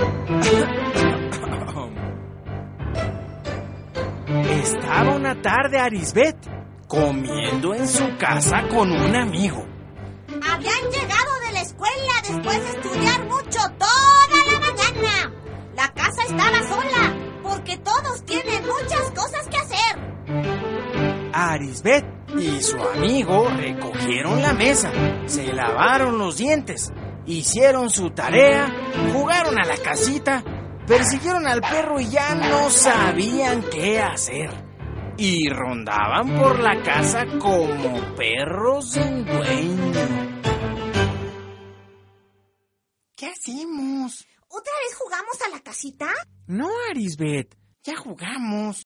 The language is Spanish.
Estaba una tarde Arisbet comiendo en su casa con un amigo. Habían llegado de la escuela después de estudiar mucho toda la mañana. La casa estaba sola porque todos tienen muchas cosas que hacer. Arisbet y su amigo recogieron la mesa, se lavaron los dientes, hicieron su tarea, jugaron a la casita, persiguieron al perro y ya no sabían qué hacer. Y rondaban por la casa como perros sin dueño. ¿Qué hacemos? ¿Otra vez jugamos a la casita? No, Arisbet, ya jugamos.